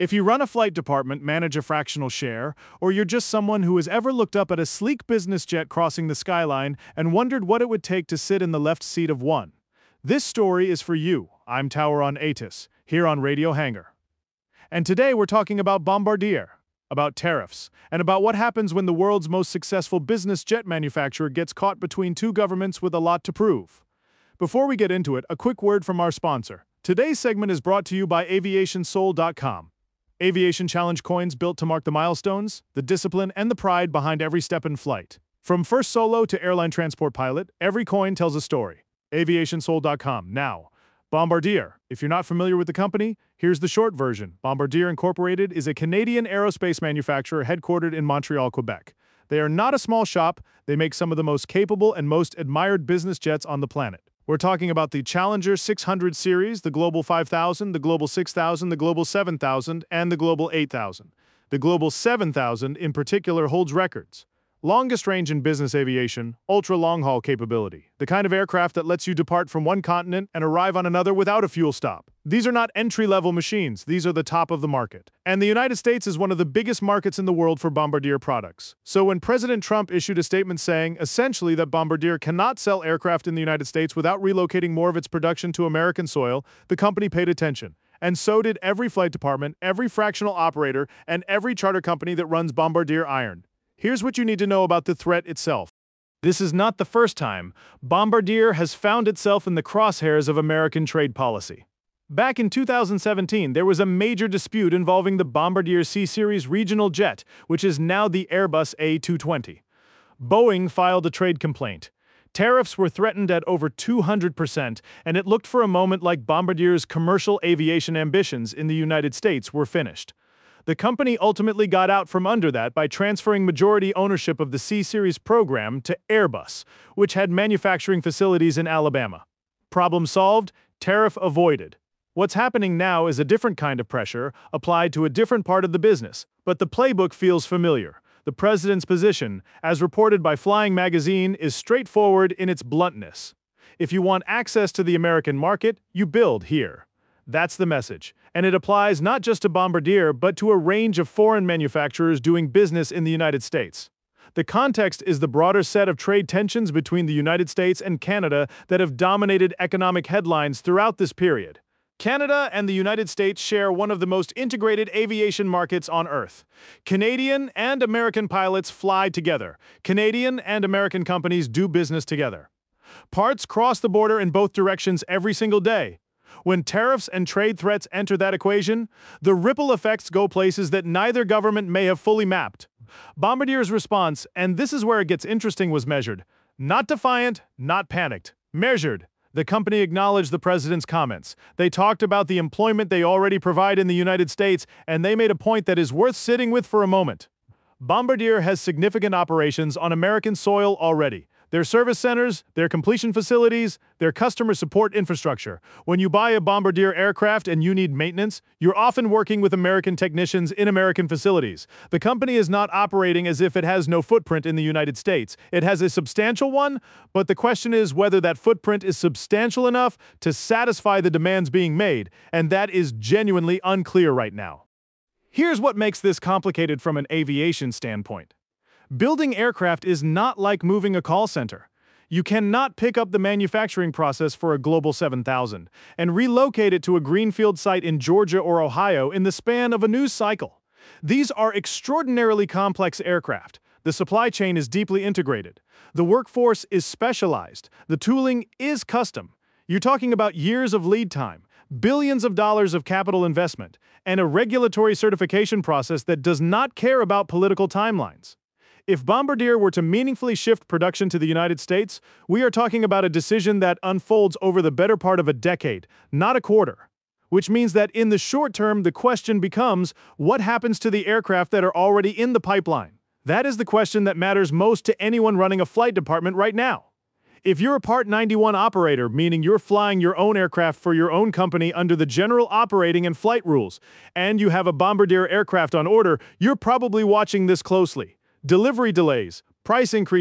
If you run a flight department, manage a fractional share, or you're just someone who has ever looked up at a sleek business jet crossing the skyline and wondered what it would take to sit in the left seat of one, this story is for you. I'm Tauron Atis, here on Radio Hangar. And today we're talking about Bombardier, about tariffs, and about what happens when the world's most successful business jet manufacturer gets caught between two governments with a lot to prove. Before we get into it, a quick word from our sponsor. Today's segment is brought to you by AviationSoul.com. Aviation challenge coins built to mark the milestones, the discipline, and the pride behind every step in flight. From first solo to airline transport pilot, every coin tells a story. AviationSoul.com. Now, Bombardier. If you're not familiar with the company, here's the short version. Bombardier Incorporated is a Canadian aerospace manufacturer headquartered in Montreal, Quebec. They are not a small shop. They make some of the most capable and most admired business jets on the planet. We're talking about the Challenger 600 series, the Global 5000, the Global 6000, the Global 7000, and the Global 8000. The Global 7000 in particular holds records. Longest range in business aviation, ultra-long-haul capability, the kind of aircraft that lets you depart from one continent and arrive on another without a fuel stop. These are not entry-level machines, these are the top of the market. And the United States is one of the biggest markets in the world for Bombardier products. So when President Trump issued a statement saying, essentially, that Bombardier cannot sell aircraft in the United States without relocating more of its production to American soil, the company paid attention. And so did every flight department, every fractional operator, and every charter company that runs Bombardier Iron. Here's what you need to know about the threat itself. This is not the first time Bombardier has found itself in the crosshairs of American trade policy. Back in 2017, there was a major dispute involving the Bombardier C-Series regional jet, which is now the Airbus A220. Boeing filed a trade complaint. Tariffs were threatened at over 200%, and it looked for a moment like Bombardier's commercial aviation ambitions in the United States were finished. The company ultimately got out from under that by transferring majority ownership of the C-Series program to Airbus, which had manufacturing facilities in Alabama. Problem solved, tariff avoided. What's happening now is a different kind of pressure applied to a different part of the business, but the playbook feels familiar. The president's position, as reported by Flying Magazine, is straightforward in its bluntness. If you want access to the American market, you build here. That's the message, and it applies not just to Bombardier, but to a range of foreign manufacturers doing business in the United States. The context is the broader set of trade tensions between the United States and Canada that have dominated economic headlines throughout this period. Canada and the United States share one of the most integrated aviation markets on Earth. Canadian and American pilots fly together. Canadian and American companies do business together. Parts cross the border in both directions every single day. When tariffs and trade threats enter that equation, the ripple effects go places that neither government may have fully mapped. Bombardier's response, and this is where it gets interesting, was measured. Not defiant, not panicked. Measured. The company acknowledged the president's comments. They talked about the employment they already provide in the United States, and they made a point that is worth sitting with for a moment. Bombardier has significant operations on American soil already. Their service centers, their completion facilities, their customer support infrastructure. When you buy a Bombardier aircraft and you need maintenance, you're often working with American technicians in American facilities. The company is not operating as if it has no footprint in the United States. It has a substantial one, but the question is whether that footprint is substantial enough to satisfy the demands being made, and that is genuinely unclear right now. Here's what makes this complicated from an aviation standpoint. Building aircraft is not like moving a call center. You cannot pick up the manufacturing process for a Global 7000 and relocate it to a greenfield site in Georgia or Ohio in the span of a news cycle. These are extraordinarily complex aircraft. The supply chain is deeply integrated. The workforce is specialized. The tooling is custom. You're talking about years of lead time, billions of dollars of capital investment, and a regulatory certification process that does not care about political timelines. If Bombardier were to meaningfully shift production to the United States, we are talking about a decision that unfolds over the better part of a decade, not a quarter. Which means that in the short term, the question becomes, what happens to the aircraft that are already in the pipeline? That is the question that matters most to anyone running a flight department right now. If you're a Part 91 operator, meaning you're flying your own aircraft for your own company under the general operating and flight rules, and you have a Bombardier aircraft on order, you're probably watching this closely. Delivery delays, price increases,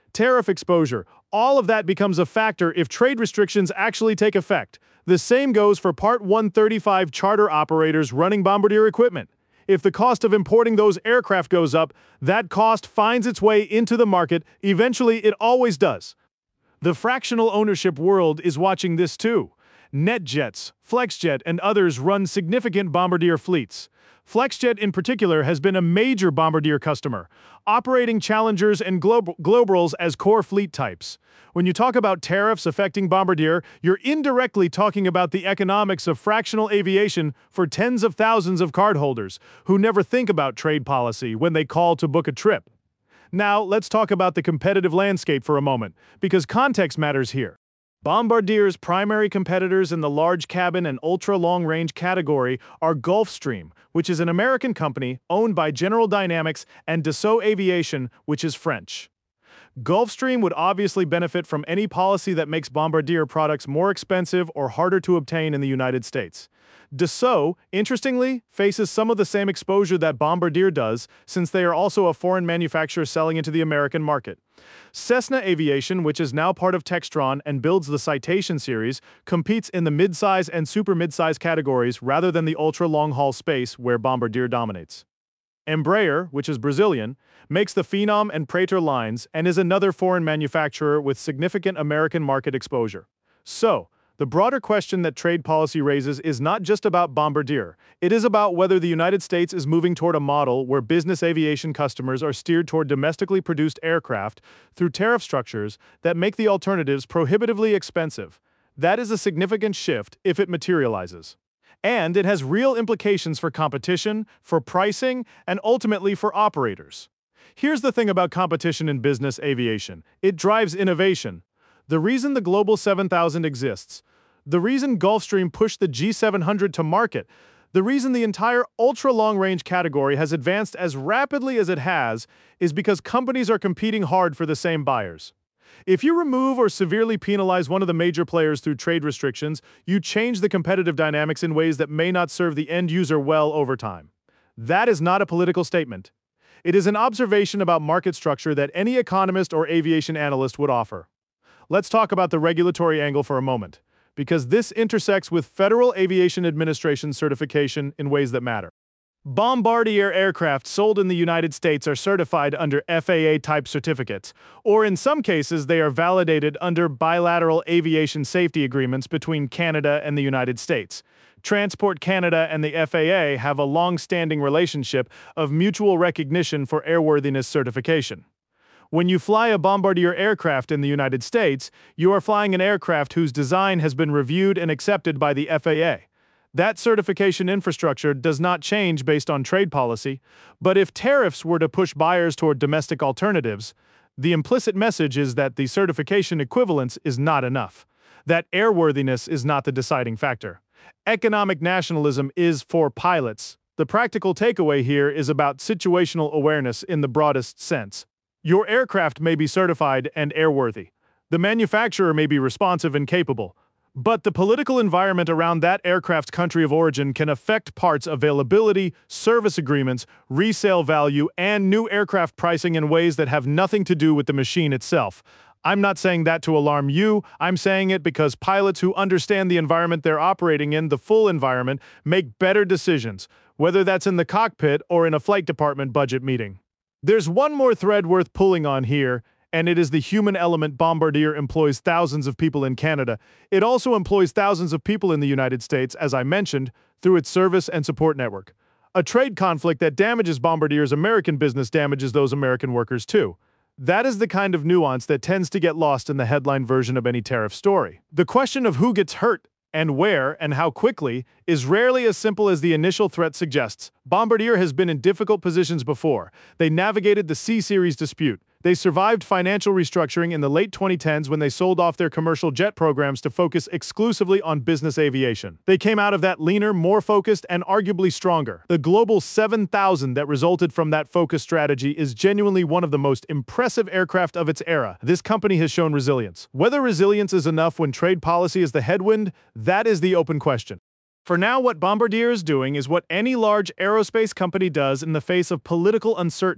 tariff exposure. All of that becomes a factor if trade restrictions actually take effect. The same goes for Part 135 charter operators running Bombardier equipment. If the cost of importing those aircraft goes up, that cost finds its way into the market. Eventually, it always does. The fractional ownership world is watching this too. NetJets, Flexjet, and others run significant Bombardier fleets. Flexjet in particular has been a major Bombardier customer, operating Challengers and Globrals as core fleet types. When you talk about tariffs affecting Bombardier, you're indirectly talking about the economics of fractional aviation for tens of thousands of cardholders who never think about trade policy when they call to book a trip. Now, let's talk about the competitive landscape for a moment, because context matters here. Bombardier's primary competitors in the large cabin and ultra-long-range category are Gulfstream, which is an American company owned by General Dynamics, and Dassault Aviation, which is French. Gulfstream would obviously benefit from any policy that makes Bombardier products more expensive or harder to obtain in the United States. Dassault, interestingly, faces some of the same exposure that Bombardier does, since they are also a foreign manufacturer selling into the American market. Cessna Aviation, which is now part of Textron and builds the Citation series, competes in the midsize and super midsize categories rather than the ultra-long-haul space where Bombardier dominates. Embraer, which is Brazilian, makes the Phenom and Praetor lines and is another foreign manufacturer with significant American market exposure. So, the broader question that trade policy raises is not just about Bombardier. It is about whether the United States is moving toward a model where business aviation customers are steered toward domestically produced aircraft through tariff structures that make the alternatives prohibitively expensive. That is a significant shift if it materializes. And it has real implications for competition, for pricing, and ultimately for operators. Here's the thing about competition in business aviation. It drives innovation. The reason the Global 7000 exists, the reason Gulfstream pushed the G700 to market, the reason the entire ultra-long-range category has advanced as rapidly as it has is because companies are competing hard for the same buyers. If you remove or severely penalize one of the major players through trade restrictions, you change the competitive dynamics in ways that may not serve the end user well over time. That is not a political statement. It is an observation about market structure that any economist or aviation analyst would offer. Let's talk about the regulatory angle for a moment, because this intersects with Federal Aviation Administration certification in ways that matter. Bombardier aircraft sold in the United States are certified under FAA-type certificates, or in some cases they are validated under bilateral aviation safety agreements between Canada and the United States. Transport Canada and the FAA have a long-standing relationship of mutual recognition for airworthiness certification. When you fly a Bombardier aircraft in the United States, you are flying an aircraft whose design has been reviewed and accepted by the FAA. That certification infrastructure does not change based on trade policy, but if tariffs were to push buyers toward domestic alternatives, the implicit message is that the certification equivalence is not enough, that airworthiness is not the deciding factor. Economic nationalism is for pilots. The practical takeaway here is about situational awareness in the broadest sense. Your aircraft may be certified and airworthy. The manufacturer may be responsive and capable. But the political environment around that aircraft's country of origin can affect parts availability, service agreements, resale value, and new aircraft pricing in ways that have nothing to do with the machine itself. I'm not saying that to alarm you, I'm saying it because pilots who understand the environment they're operating in, the full environment, make better decisions, whether that's in the cockpit or in a flight department budget meeting. There's one more thread worth pulling on here, and it is the human element. Bombardier employs thousands of people in Canada. It also employs thousands of people in the United States, as I mentioned, through its service and support network. A trade conflict that damages Bombardier's American business damages those American workers too. That is the kind of nuance that tends to get lost in the headline version of any tariff story. The question of who gets hurt and where and how quickly is rarely as simple as the initial threat suggests. Bombardier has been in difficult positions before. They navigated the C-Series dispute. They survived financial restructuring in the late 2010s when they sold off their commercial jet programs to focus exclusively on business aviation. They came out of that leaner, more focused, and arguably stronger. The Global 7000 that resulted from that focus strategy is genuinely one of the most impressive aircraft of its era. This company has shown resilience. Whether resilience is enough when trade policy is the headwind, that is the open question. For now, what Bombardier is doing is what any large aerospace company does in the face of political uncertainty.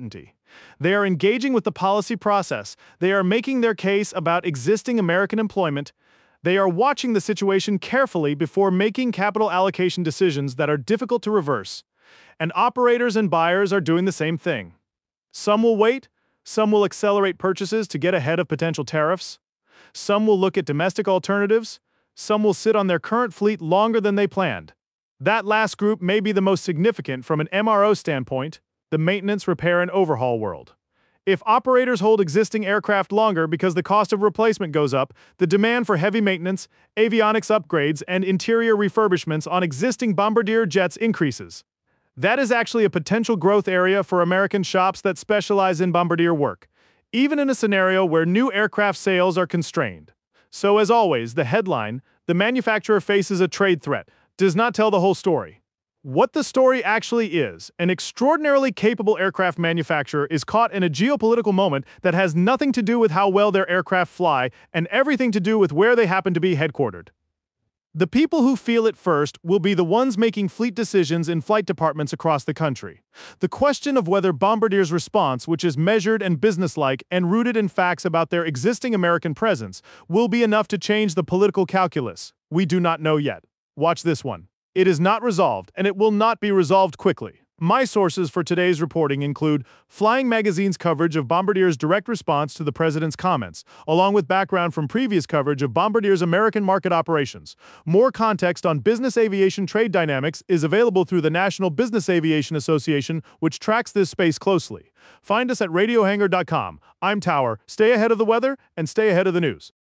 They are engaging with the policy process. They are making their case about existing American employment. They are watching the situation carefully before making capital allocation decisions that are difficult to reverse. And operators and buyers are doing the same thing. Some will wait. Some will accelerate purchases to get ahead of potential tariffs. Some will look at domestic alternatives. Some will sit on their current fleet longer than they planned. That last group may be the most significant from an MRO standpoint, the maintenance, repair, and overhaul world. If operators hold existing aircraft longer because the cost of replacement goes up, the demand for heavy maintenance, avionics upgrades, and interior refurbishments on existing Bombardier jets increases. That is actually a potential growth area for American shops that specialize in Bombardier work, even in a scenario where new aircraft sales are constrained. So as always, the headline, "The manufacturer faces a trade threat," does not tell the whole story. What the story actually is, an extraordinarily capable aircraft manufacturer is caught in a geopolitical moment that has nothing to do with how well their aircraft fly and everything to do with where they happen to be headquartered. The people who feel it first will be the ones making fleet decisions in flight departments across the country. The question of whether Bombardier's response, which is measured and businesslike and rooted in facts about their existing American presence, will be enough to change the political calculus, we do not know yet. Watch this one. It is not resolved, and it will not be resolved quickly. My sources for today's reporting include Flying Magazine's coverage of Bombardier's direct response to the president's comments, along with background from previous coverage of Bombardier's American market operations. More context on business aviation trade dynamics is available through the National Business Aviation Association, which tracks this space closely. Find us at radiohangar.com. I'm Tower. Stay ahead of the weather and stay ahead of the news.